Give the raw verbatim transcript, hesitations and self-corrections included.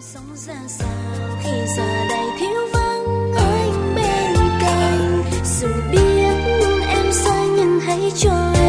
sống ra sao khi giờ đây thiếu vắng anh bên cạnh, dù biết em sai nhưng hãy cho